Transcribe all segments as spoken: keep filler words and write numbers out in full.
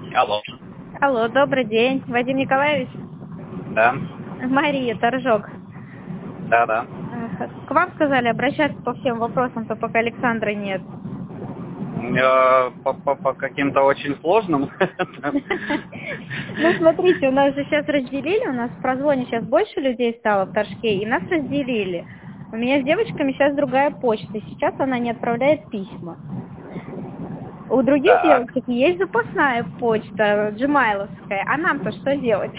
Алло. Алло, добрый день. Вадим Николаевич? Да. Мария, Торжок. Да, да. Ага. К вам сказали обращаться по всем вопросам, то пока Александра нет. Э, По, по- по каким-то очень сложным. Ну, смотрите, у нас же сейчас разделили, у нас в прозвоне сейчас больше людей стало в Торжке, и нас разделили. У меня с девочками сейчас другая почта, и сейчас она не отправляет письма. У других Так. девочек есть запасная почта, джимайловская, а нам-то что делать?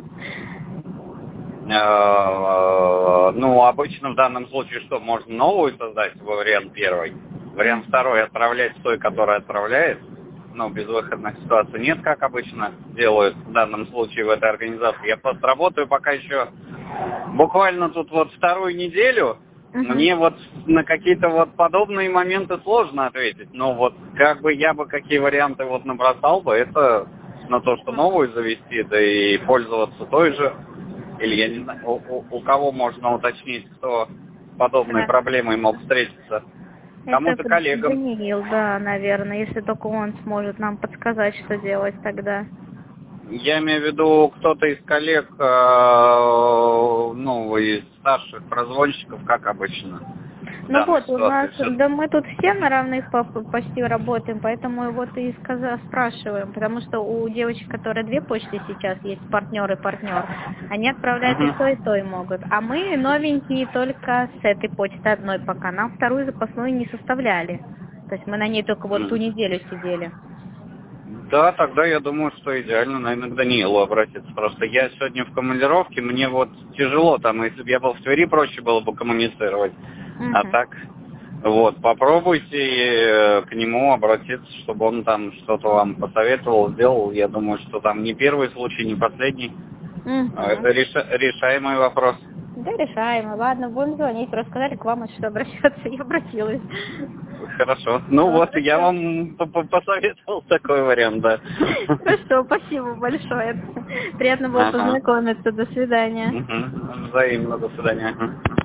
Э, Ну, обычно в данном случае что, можно новую создать, вариант первый. Вариант второй отправлять с той, которая отправляет. Но безвыходных ситуаций нет, как обычно делают в данном случае в этой организации. Я просто работаю пока еще буквально тут вот вторую неделю. Мгм. Мне вот на какие-то вот подобные моменты сложно ответить. Но вот как бы я бы какие варианты вот набросал бы, это на то, что новую завести, да и пользоваться той же. Или я не знаю, у, у- у кого можно уточнить, кто с подобной Да. проблемой мог встретиться. Это Кому-то коллегам. Даниил, да, наверное, если только он сможет нам подсказать, что делать тогда. Я имею в виду, кто-то из коллег, э, ну, из старших прозвонщиков, как обычно, в Ну данной вот, у нас, ситуации. Всё- да мы тут все на равных по- по- почти работаем, поэтому вот и сказа- спрашиваем, потому что у девочек, которые две почты сейчас есть, партнер и партнер, они отправлять и Мгм. то, и то и могут. А мы новенькие только с этой почты одной пока, нам вторую запасную не составляли. То есть мы на ней только вот ту М. неделю сидели. Да, тогда я думаю, что идеально, наверное, к Даниилу обратиться. Просто я сегодня в командировке, мне вот тяжело там, если бы я был в Твери, проще было бы коммуницировать. А Мгм. так, вот, попробуйте э, к нему обратиться, чтобы он там что-то вам посоветовал, сделал. Я думаю, что там не первый случай, не последний. А Мгм. это реша- решаемый вопрос. Да, решаем. Ладно, будем звонить. Рассказали к вам, что обращаться. Я обратилась. Хорошо. Ну Ну, вот, я хорошо. вам по- по- посоветовал такой вариант, да. Хорошо, спасибо большое. Приятно было Ага. познакомиться. До свидания. Мгм. Взаимно, до свидания. Ага.